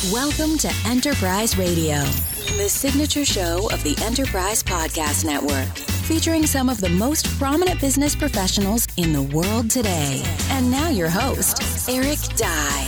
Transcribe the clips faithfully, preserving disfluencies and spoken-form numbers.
Welcome to Enterprise Radio, the signature show of the Enterprise Podcast Network, featuring some of the most prominent business professionals in the world today. And now your host, Eric Dye.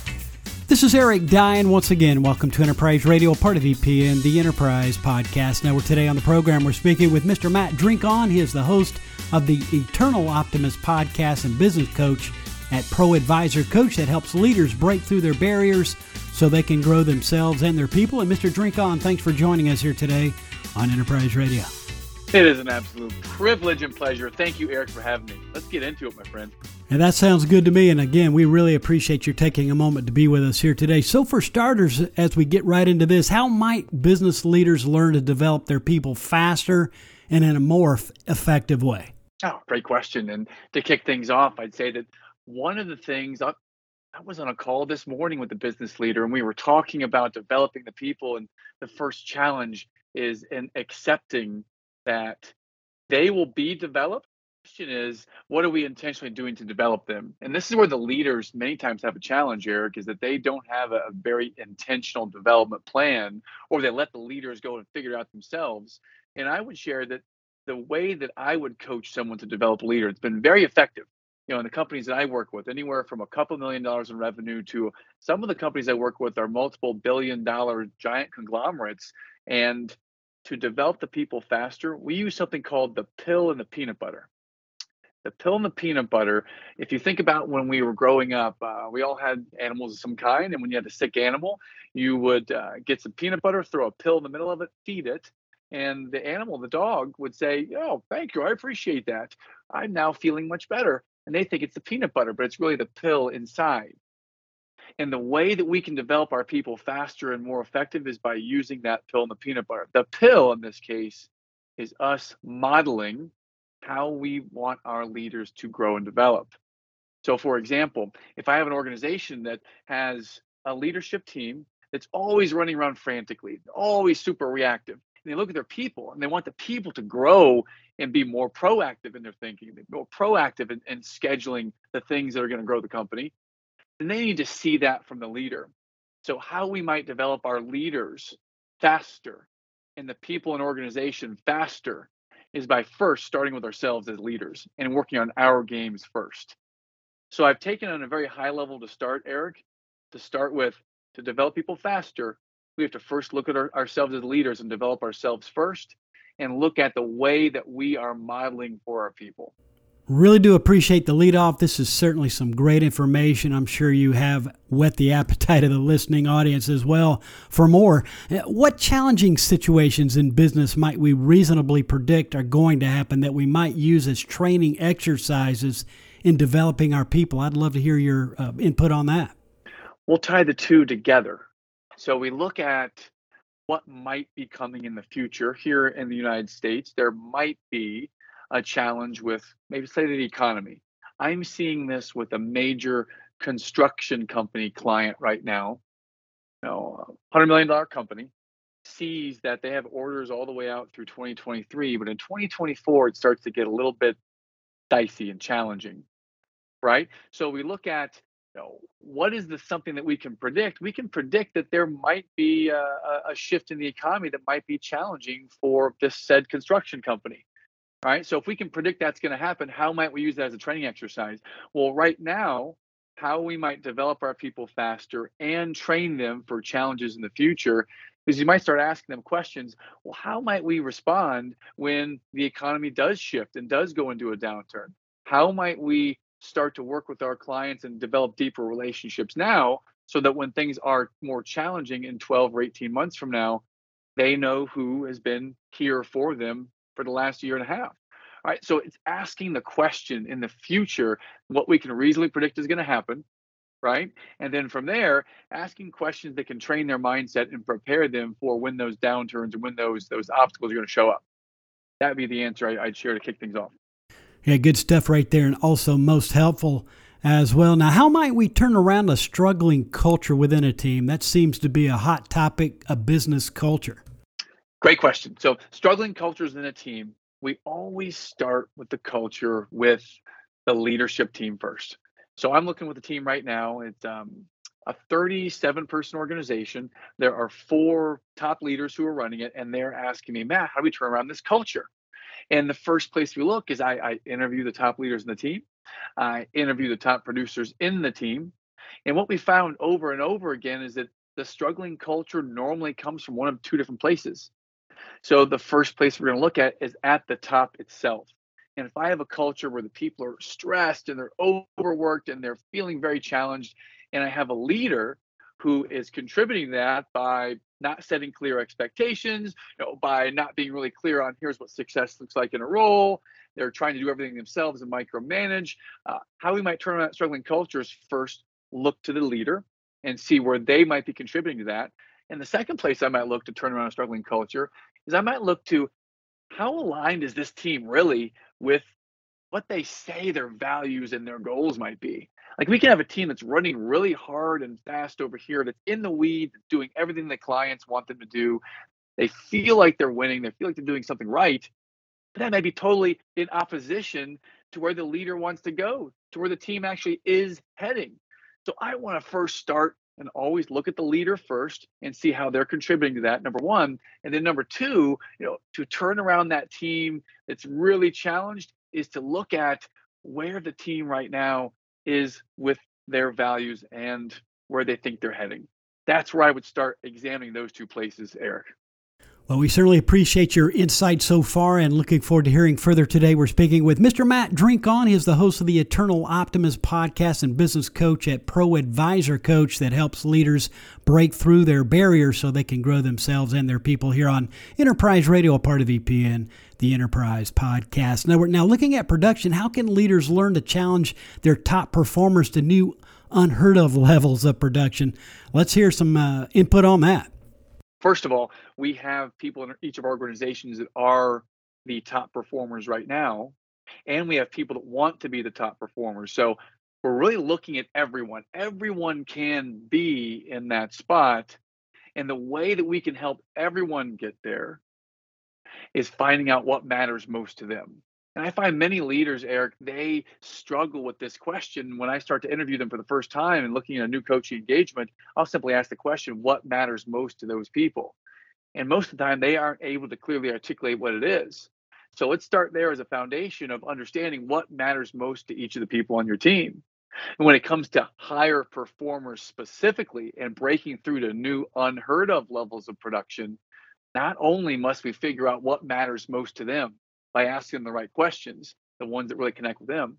This is Eric Dye, and once again, welcome to Enterprise Radio, part of E P N, the Enterprise Podcast Network. Today on the program, we're speaking with Mister Matt Drinkon. He is the host of the Eternal Optimist podcast and business coach at Pro Advisor Coach that helps leaders break through their barriers so they can grow themselves and their people. And Mister Drinkon, thanks for joining us here today on Enterprise Radio. It is an absolute privilege and pleasure. Thank you, Eric, for having me. Let's get into it, my friend. And that sounds good to me. And again, we really appreciate you taking a moment to be with us here today. So for starters, as we get right into this, how might business leaders learn to develop their people faster and in a more f- effective way? Oh, great question. And to kick things off, I'd say that one of the things, I, I was on a call this morning with a business leader, and we were talking about developing the people. And the first challenge is in accepting that they will be developed. The question is, what are we intentionally doing to develop them? And this is where the leaders many times have a challenge, Eric, is that they don't have a, a very intentional development plan, or they let the leaders go and figure it out themselves. And I would share that the way that I would coach someone to develop a leader, it's been very effective. You know, in the companies that I work with, anywhere from a couple million dollars in revenue to some of the companies I work with are multiple billion dollar giant conglomerates. And to develop the people faster, we use something called the pill and the peanut butter. The pill and the peanut butter, if you think about when we were growing up, uh, we all had animals of some kind. And when you had a sick animal, you would uh, get some peanut butter, throw a pill in the middle of it, feed it. And the animal, the dog, would say, "Oh, thank you. I appreciate that. I'm now feeling much better." And they think it's the peanut butter, but it's really the pill inside. And the way that we can develop our people faster and more effective is by using that pill and the peanut butter. The pill in this case is us modeling how we want our leaders to grow and develop. So for example, if I have an organization that has a leadership team that's always running around frantically, always super reactive, and they look at their people and they want the people to grow and be more proactive in their thinking, be more proactive in, in scheduling the things that are going to grow the company, then they need to see that from the leader. So how we might develop our leaders faster and the people and organization faster is by first starting with ourselves as leaders and working on our games first. So I've taken on a very high level to start, Eric, to start with, to develop people faster. We have to first look at our, ourselves as leaders and develop ourselves first and look at the way that we are modeling for our people. Really do appreciate the lead off. This is certainly some great information. I'm sure you have whet the appetite of the listening audience as well for more. What challenging situations in business might we reasonably predict are going to happen that we might use as training exercises in developing our people? I'd love to hear your uh, input on that. We'll tie the two together. So we look at what might be coming in the future here in the United States. There might be a challenge with maybe say the economy. I'm seeing this with a major construction company client right now. You know, a one hundred million dollars company sees that they have orders all the way out through twenty twenty-three, but in twenty twenty-four, it starts to get a little bit dicey and challenging, right? So we look at You know, what is the something that we can predict? We can predict that there might be a, a shift in the economy that might be challenging for this said construction company, right? So if we can predict that's going to happen, how might we use that as a training exercise? Well, right now, how we might develop our people faster and train them for challenges in the future is you might start asking them questions. Well, how might we respond when the economy does shift and does go into a downturn? How might we start to work with our clients and develop deeper relationships now so that when things are more challenging in twelve or eighteen months from now, they know who has been here for them for the last year and a half. All right. So it's asking the question in the future, what we can reasonably predict is going to happen. Right. And then from there, asking questions that can train their mindset and prepare them for when those downturns and when those those obstacles are going to show up. That would be the answer I, I'd share to kick things off. Yeah, good stuff right there, and also most helpful as well. Now, how might we turn around a struggling culture within a team? That seems to be a hot topic, a business culture. Great question. So struggling cultures in a team, we always start with the culture with the leadership team first. So I'm looking with the team right now. It's um, a thirty-seven person organization. There are four top leaders who are running it, and they're asking me, Matt, how do we turn around this culture? And the first place we look is I, I interview the top leaders in the team. I interview the top producers in the team. And what we found over and over again is that the struggling culture normally comes from one of two different places. So the first place we're going to look at is at the top itself. And if I have a culture where the people are stressed and they're overworked and they're feeling very challenged, and I have a leader who is contributing to that by not setting clear expectations, you know, by not being really clear on here's what success looks like in a role, they're trying to do everything themselves and micromanage. Uh, how we might turn around that struggling culture is first look to the leader and see where they might be contributing to that. And the second place I might look to turn around a struggling culture is I might look to how aligned is this team really with what they say their values and their goals might be. Like we can have a team that's running really hard and fast over here, that's in the weeds, doing everything that clients want them to do. They feel like they're winning. They feel like they're doing something right. But that may be totally in opposition to where the leader wants to go, to where the team actually is heading. So I want to first start and always look at the leader first and see how they're contributing to that, number one. And then number two, you know, to turn around that team that's really challenged is to look at where the team right now is with their values and where they think they're heading. That's where I would start examining those two places, Eric. Well, we certainly appreciate your insight so far and looking forward to hearing further today. We're speaking with Mister Matt Drinkon. He is the host of the Eternal Optimist podcast and business coach at Pro Advisor Coach that helps leaders break through their barriers so they can grow themselves and their people here on Enterprise Radio, a part of E P N, the Enterprise Podcast Network. Now, looking at production, how can leaders learn to challenge their top performers to new, unheard of levels of production? Let's hear some uh, input on that. First of all, we have people in each of our organizations that are the top performers right now, and we have people that want to be the top performers. So we're really looking at everyone. Everyone can be in that spot, and the way that we can help everyone get there is finding out what matters most to them. And I find many leaders, Eric, they struggle with this question. When I start to interview them for the first time and looking at a new coaching engagement, I'll simply ask the question, what matters most to those people? And most of the time, they aren't able to clearly articulate what it is. So let's start there as a foundation of understanding what matters most to each of the people on your team. And when it comes to higher performers specifically and breaking through to new unheard of levels of production, not only must we figure out what matters most to them by asking them the right questions, the ones that really connect with them,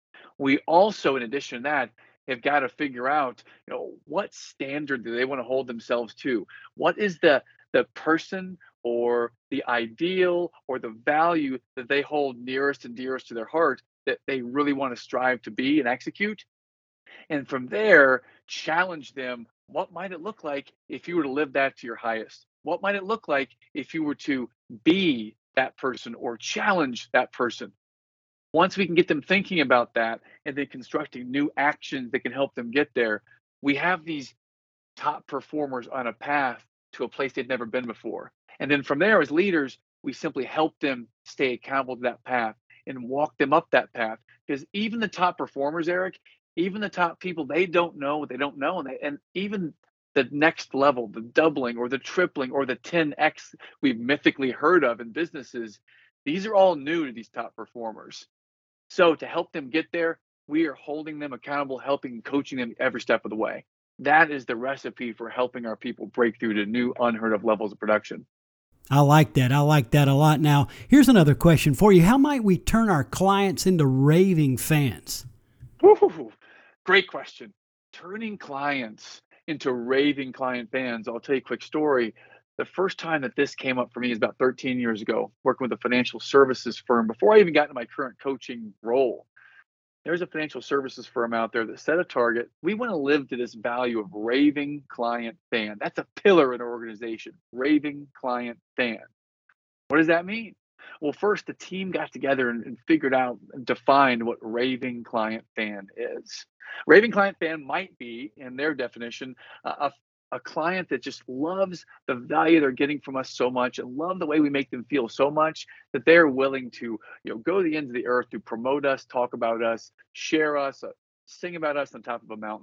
we also, in addition to that, have got to figure out, you know, what standard do they want to hold themselves to? What is the the person or the ideal or the value that they hold nearest and dearest to their heart that they really want to strive to be and execute? And from there, challenge them. What might it look like if you were to live that to your highest? What might it look like if you were to be that person or challenge that person? Once we can get them thinking about that and then constructing new actions that can help them get there, we have these top performers on a path to a place they've never been before. And then from there, as leaders, we simply help them stay accountable to that path and walk them up that path. Because even the top performers, Eric, even the top people, they don't know what they don't know. And, they, and even the next level, the doubling or the tripling or the ten X we've mythically heard of in businesses, these are all new to these top performers. So to help them get there, we are holding them accountable, helping and coaching them every step of the way. That is the recipe for helping our people break through to new unheard of levels of production. I like that. I like that a lot. Now, here's another question for you. How might we turn our clients into raving fans? Woo-hoo-hoo. Great question. Turning clients into raving client fans. I'll tell you a quick story. The first time that this came up for me is about thirteen years ago, working with a financial services firm. Before I even got into my current coaching role, there's a financial services firm out there that set a target. We want to live to this value of raving client fan. That's a pillar in our organization, raving client fan. What does that mean? Well, first, the team got together and, and figured out and defined what raving client fan is. Raving client fan might be, in their definition, uh, a a client that just loves the value they're getting from us so much and love the way we make them feel so much that they're willing to, you know, go to the ends of the earth to promote us, talk about us, share us, uh, sing about us on top of a mountain.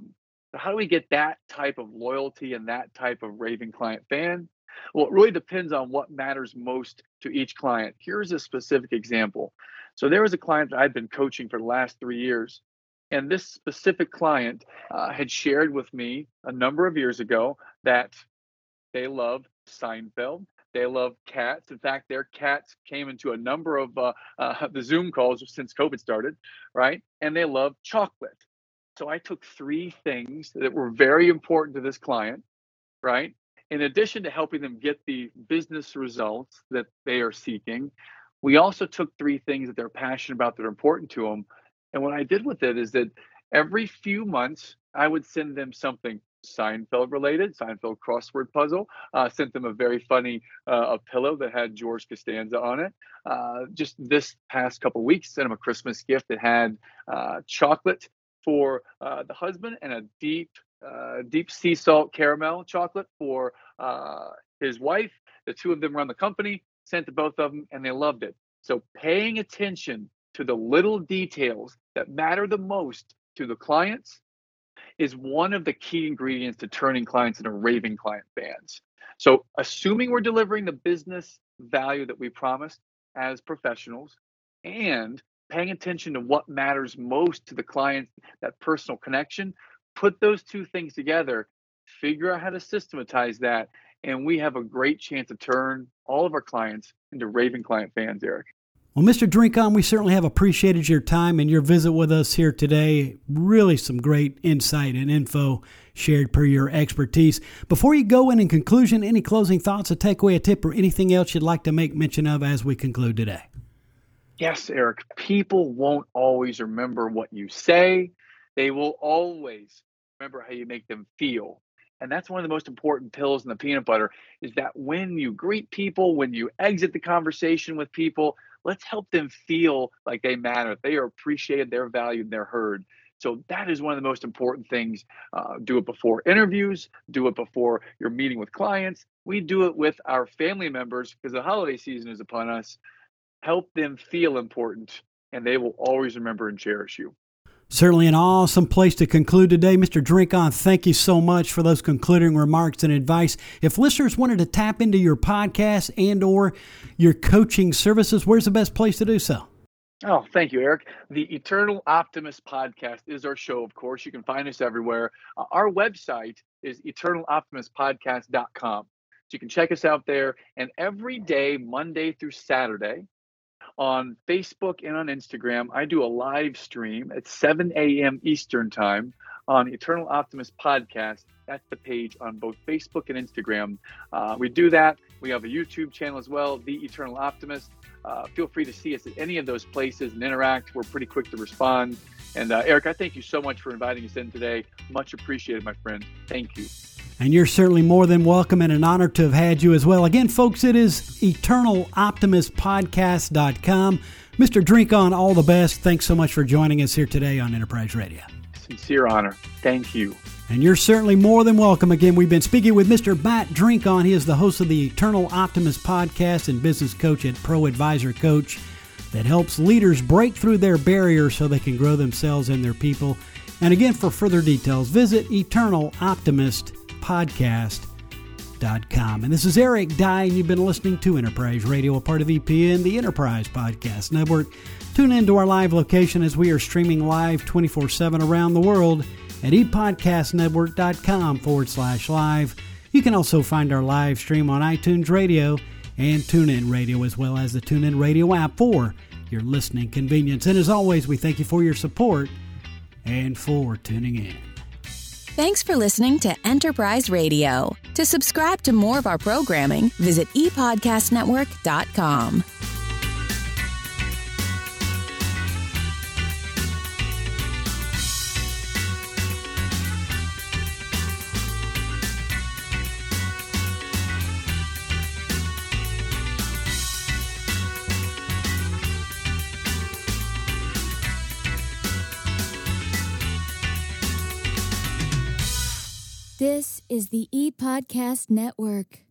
So how do we get that type of loyalty and that type of raving client fan? Well, it really depends on what matters most to each client. Here's a specific example. So there was a client that I'd been coaching for the last three years. And this specific client uh, had shared with me a number of years ago that they love Seinfeld. They love cats. In fact, their cats came into a number of uh, uh, the Zoom calls since COVID started, right? And they love chocolate. So I took three things that were very important to this client, right? In addition to helping them get the business results that they are seeking, we also took three things that they're passionate about that are important to them. And what I did with it is that every few months, I would send them something Seinfeld related, Seinfeld crossword puzzle. Uh, sent them a very funny uh, a pillow that had George Costanza on it. Uh, just this past couple weeks, sent them a Christmas gift that had uh, chocolate for uh, the husband and a deep, uh, deep sea salt caramel chocolate for uh, his wife. The two of them run the company. Sent to both of them, and they loved it. So paying attention to the little details that matter the most to the clients is one of the key ingredients to turning clients into raving client fans. So assuming we're delivering the business value that we promised as professionals and paying attention to what matters most to the client, that personal connection, put those two things together, figure out how to systematize that, and we have a great chance to turn all of our clients into raving client fans, Eric. Well, Mister Drinkon, we certainly have appreciated your time and your visit with us here today. Really some great insight and info shared per your expertise. Before you go in, in conclusion, any closing thoughts, a takeaway, a tip, or anything else you'd like to make mention of as we conclude today? Yes, Eric. People won't always remember what you say. They will always remember how you make them feel. And that's one of the most important pills in the peanut butter is that when you greet people, when you exit the conversation with people, let's help them feel like they matter. They are appreciated, they're valued, they're heard. So that is one of the most important things. Uh, do it before interviews, do it before you're meeting with clients. We do it with our family members because the holiday season is upon us. Help them feel important, and they will always remember and cherish you. Certainly an awesome place to conclude today. Mister Drinkon, thank you so much for those concluding remarks and advice. If listeners wanted to tap into your podcast and or your coaching services, where's the best place to do so? Oh, thank you, Eric. The Eternal Optimist Podcast is our show, of course. You can find us everywhere. Uh, our website is eternal optimist podcast dot com. So you can check us out there. And every day, Monday through Saturday, on Facebook and on Instagram, I do a live stream at seven a.m. Eastern Time on Eternal Optimist Podcast. That's the page on both Facebook and Instagram. Uh, we do that. We have a YouTube channel as well, The Eternal Optimist. Uh, feel free to see us at any of those places and interact. We're pretty quick to respond. And uh, Eric, I thank you so much for inviting us in today. Much appreciated, my friend. Thank you. And you're certainly more than welcome and an honor to have had you as well. Again, folks, it is eternal optimist podcast dot com. Mister Drinkon, all the best. Thanks so much for joining us here today on Enterprise Radio. Sincere honor. Thank you. And you're certainly more than welcome. Again, we've been speaking with Mister Matt Drinkon. He is the host of the Eternal Optimist podcast and business coach at Pro Advisor Coach that helps leaders break through their barriers so they can grow themselves and their people. And again, for further details, visit eternal optimist podcast dot com. And this is Eric Dye, and you've been listening to Enterprise Radio, a part of E P N, the Enterprise Podcast Network. Tune in to our live location as we are streaming live twenty-four seven around the world at epodcastnetwork.com forward slash live. You can also find our live stream on iTunes Radio and TuneIn Radio, as well as the TuneIn Radio app for your listening convenience. And as always, we thank you for your support and for tuning in. Thanks for listening to Enterprise Radio. To subscribe to more of our programming, visit e podcast network dot com. This is the ePodcast Network.